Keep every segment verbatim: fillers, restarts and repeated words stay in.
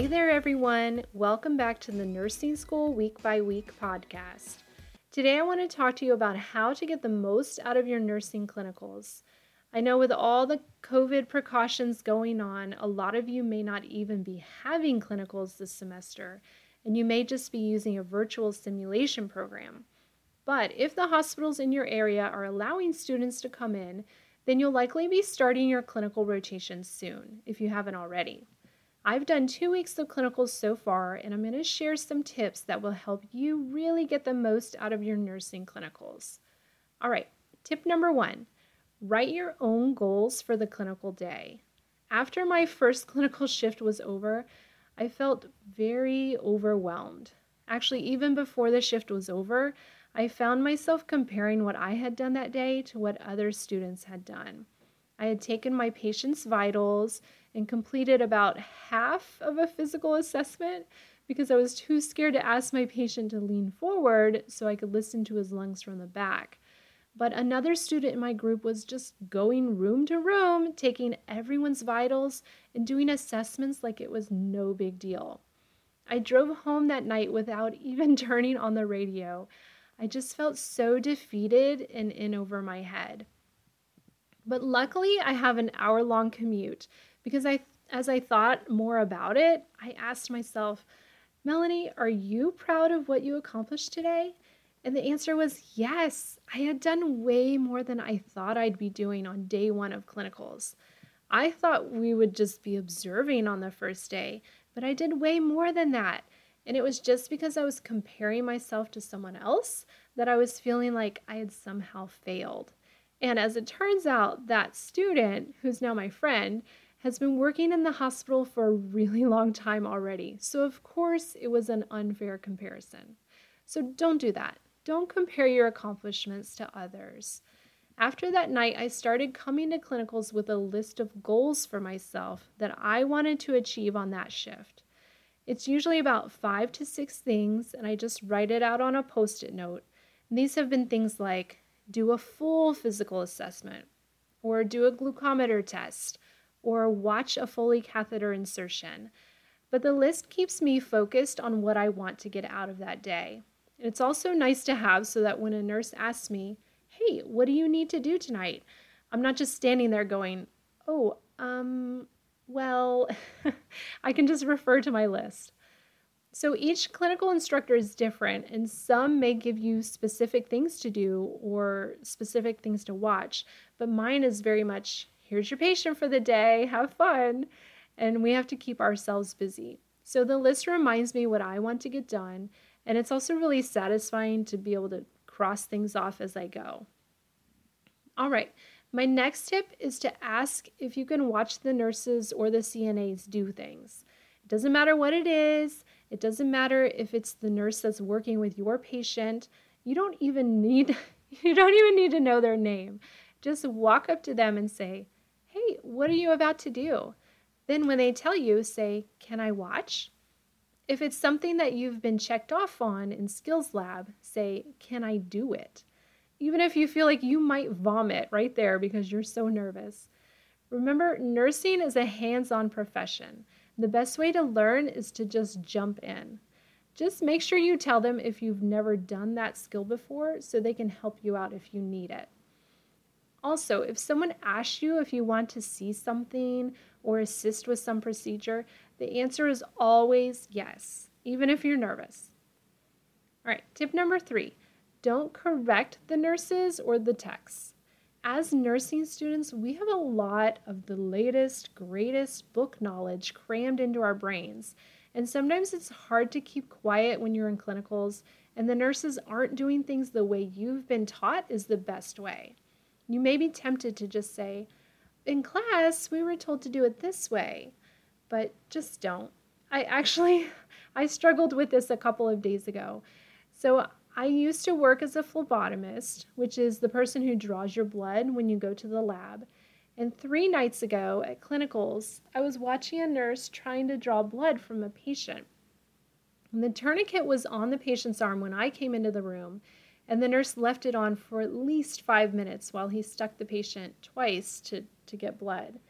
Hey there, everyone. Welcome back to the Nursing School Week by Week podcast. Today, I want to talk to you about how to get the most out of your nursing clinicals. I know with all the COVID precautions going on, a lot of you may not even be having clinicals this semester, and you may just be using a virtual simulation program. But if the hospitals in your area are allowing students to come in, then you'll likely be starting your clinical rotation soon, if you haven't already. I've done two weeks of clinicals so far, and I'm going to share some tips that will help you really get the most out of your nursing clinicals. All right, tip number one, write your own goals for the clinical day. After my first clinical shift was over, I felt very overwhelmed. Actually, even before the shift was over, I found myself comparing what I had done that day to what other students had done. I had taken my patient's vitals and completed about half of a physical assessment because I was too scared to ask my patient to lean forward so I could listen to his lungs from the back. But another student in my group was just going room to room, taking everyone's vitals and doing assessments like it was no big deal. I drove home that night without even turning on the radio. I just felt so defeated and in over my head. But luckily, I have an hour-long commute because I, as I thought more about it, I asked myself, Melanie, are you proud of what you accomplished today? And the answer was yes. I had done way more than I thought I'd be doing on day one of clinicals. I thought we would just be observing on the first day, but I did way more than that. And it was just because I was comparing myself to someone else that I was feeling like I had somehow failed. And as it turns out, that student, who's now my friend, has been working in the hospital for a really long time already. So of course, it was an unfair comparison. So don't do that. Don't compare your accomplishments to others. After that night, I started coming to clinicals with a list of goals for myself that I wanted to achieve on that shift. It's usually about five to six things, and I just write it out on a Post-it note. And these have been things like do a full physical assessment, or do a glucometer test, or watch a Foley catheter insertion. But the list keeps me focused on what I want to get out of that day. It's also nice to have so that when a nurse asks me, hey, what do you need to do tonight? I'm not just standing there going, oh, um, well, I can just refer to my list. So each clinical instructor is different, and some may give you specific things to do or specific things to watch, but mine is very much, here's your patient for the day, have fun, and we have to keep ourselves busy. So the list reminds me what I want to get done, and it's also really satisfying to be able to cross things off as I go. All right, my next tip is to ask if you can watch the nurses or the C N As do things. It doesn't matter what it is. It doesn't matter if it's the nurse that's working with your patient. You don't even need you don't even need to know their name. Just walk up to them and say, "Hey, what are you about to do?" Then when they tell you, say, "Can I watch?" If it's something that you've been checked off on in Skills Lab, say, "Can I do it?" Even if you feel like you might vomit right there because you're so nervous. Remember, nursing is a hands-on profession. The best way to learn is to just jump in. Just make sure you tell them if you've never done that skill before so they can help you out if you need it. Also, if someone asks you if you want to see something or assist with some procedure, the answer is always yes, even if you're nervous. All right, tip number three, don't correct the nurses or the techs. As nursing students, we have a lot of the latest, greatest book knowledge crammed into our brains. And sometimes it's hard to keep quiet when you're in clinicals and the nurses aren't doing things the way you've been taught is the best way. You may be tempted to just say, in class, we were told to do it this way, but just don't. I actually, I struggled with this a couple of days ago. So I used to work as a phlebotomist, which is the person who draws your blood when you go to the lab. And three nights ago at clinicals, I was watching a nurse trying to draw blood from a patient. And the tourniquet was on the patient's arm when I came into the room, and the nurse left it on for at least five minutes while he stuck the patient twice to, to get blood.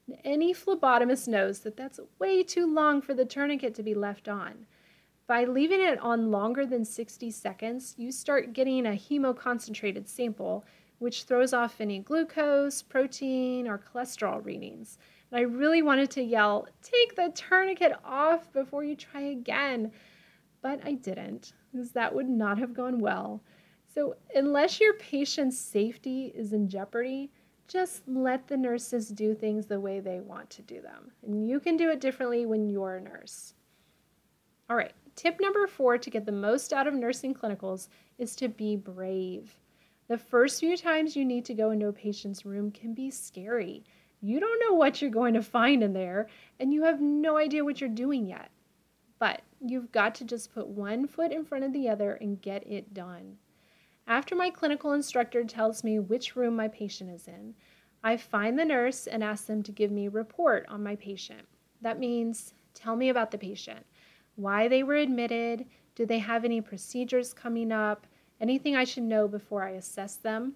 Any phlebotomist knows that that's way too long for the tourniquet to be left on. By leaving it on longer than sixty seconds, you start getting a hemoconcentrated sample, which throws off any glucose, protein, or cholesterol readings. And I really wanted to yell, "Take the tourniquet off before you try again," but I didn't, because that would not have gone well. So unless your patient's safety is in jeopardy, just let the nurses do things the way they want to do them. And you can do it differently when you're a nurse. All right, tip number four to get the most out of nursing clinicals is to be brave. The first few times you need to go into a patient's room can be scary. You don't know what you're going to find in there, and you have no idea what you're doing yet. But you've got to just put one foot in front of the other and get it done. After my clinical instructor tells me which room my patient is in, I find the nurse and ask them to give me a report on my patient. That means tell me about the patient, why they were admitted, do they have any procedures coming up, anything I should know before I assess them.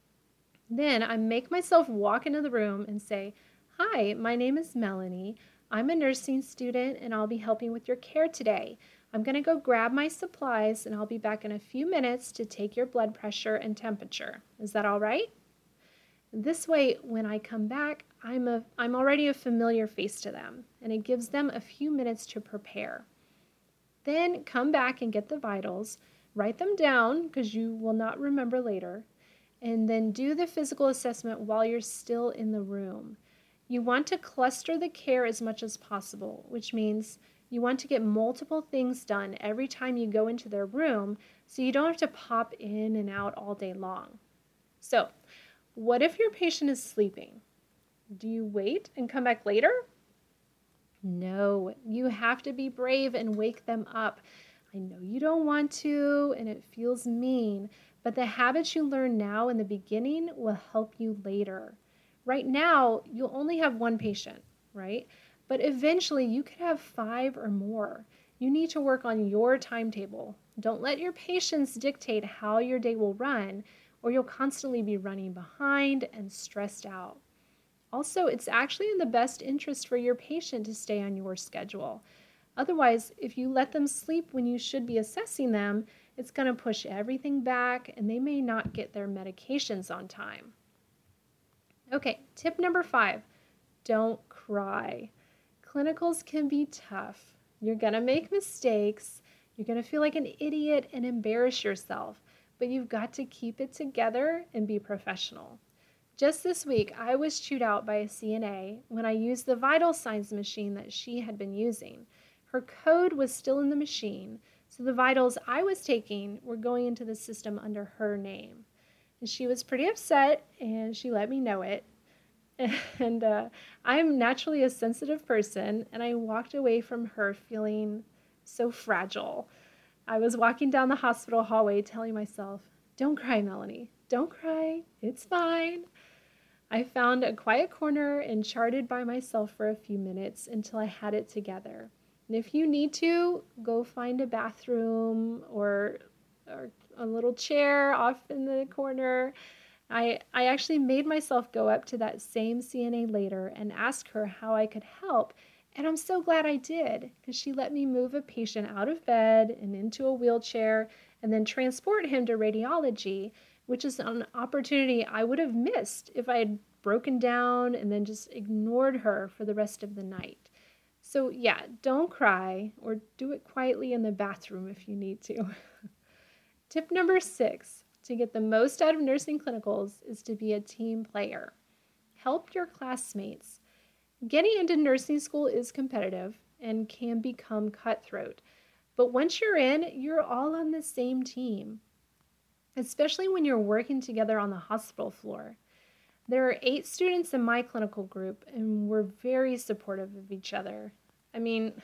Then I make myself walk into the room and say, "Hi, my name is Melanie. I'm a nursing student and I'll be helping with your care today. I'm going to go grab my supplies and I'll be back in a few minutes to take your blood pressure and temperature. Is that all right?" This way, when I come back, I'm, a, I'm already a familiar face to them, and it gives them a few minutes to prepare. Then come back and get the vitals, write them down because you will not remember later, and then do the physical assessment while you're still in the room. You want to cluster the care as much as possible, which means you want to get multiple things done every time you go into their room so you don't have to pop in and out all day long. So, what if your patient is sleeping? Do you wait and come back later? No, you have to be brave and wake them up. I know you don't want to, and it feels mean, but the habits you learn now in the beginning will help you later. Right now, you'll only have one patient, right? But eventually, you could have five or more. You need to work on your timetable. Don't let your patients dictate how your day will run, or you'll constantly be running behind and stressed out. Also, it's actually in the best interest for your patient to stay on your schedule. Otherwise, if you let them sleep when you should be assessing them, it's going to push everything back and they may not get their medications on time. Okay, tip number five, don't cry. Clinicals can be tough. You're going to make mistakes. You're going to feel like an idiot and embarrass yourself, but you've got to keep it together and be professional. Just this week, I was chewed out by a C N A when I used the vital signs machine that she had been using. Her code was still in the machine, so the vitals I was taking were going into the system under her name. And she was pretty upset, and she let me know it. And uh, I'm naturally a sensitive person, and I walked away from her feeling so fragile. I was walking down the hospital hallway telling myself, "Don't cry, Melanie. Don't cry. It's fine." I found a quiet corner and charted by myself for a few minutes until I had it together. And if you need to, go find a bathroom or, or a little chair off in the corner. I, I actually made myself go up to that same C N A later and ask her how I could help. And I'm so glad I did, because she let me move a patient out of bed and into a wheelchair and then transport him to radiology, which is an opportunity I would have missed if I had broken down and then just ignored her for the rest of the night. So yeah, don't cry, or do it quietly in the bathroom if you need to. Tip number six, to get the most out of nursing clinicals, is to be a team player. Help your classmates. Getting into nursing school is competitive and can become cutthroat. But once you're in, you're all on the same team, especially when you're working together on the hospital floor. There are eight students in my clinical group, and we're very supportive of each other. I mean,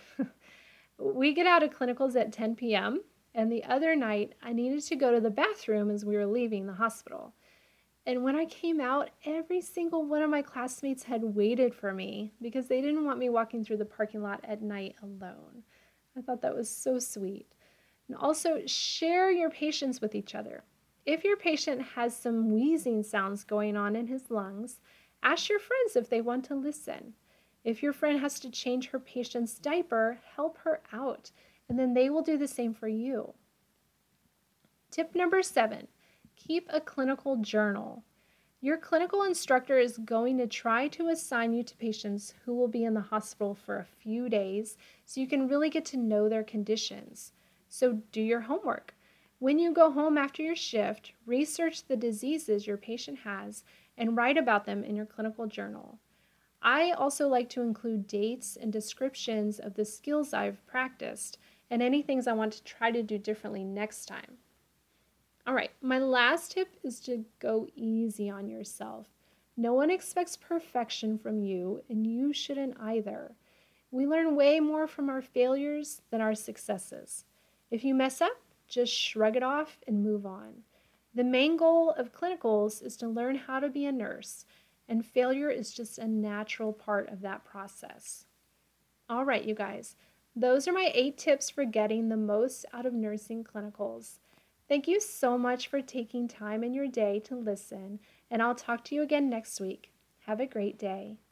we get out of clinicals at ten p.m., and the other night I needed to go to the bathroom as we were leaving the hospital. And when I came out, every single one of my classmates had waited for me because they didn't want me walking through the parking lot at night alone. I thought that was so sweet. And also, share your patients with each other. If your patient has some wheezing sounds going on in his lungs, Ask your friends if they want to listen. If your friend has to change her patient's diaper, help her out, and then they will do the same for you. Tip number seven, keep a clinical journal. Your clinical instructor is going to try to assign you to patients who will be in the hospital for a few days so you can really get to know their conditions. So do your homework. When you go home after your shift, research the diseases your patient has and write about them in your clinical journal. I also like to include dates and descriptions of the skills I've practiced and any things I want to try to do differently next time. All right, my last tip is to go easy on yourself. No one expects perfection from you, and you shouldn't either. We learn way more from our failures than our successes. If you mess up, just shrug it off and move on. The main goal of clinicals is to learn how to be a nurse, and failure is just a natural part of that process. All right, you guys, those are my eight tips for getting the most out of nursing clinicals. Thank you so much for taking time in your day to listen, and I'll talk to you again next week. Have a great day.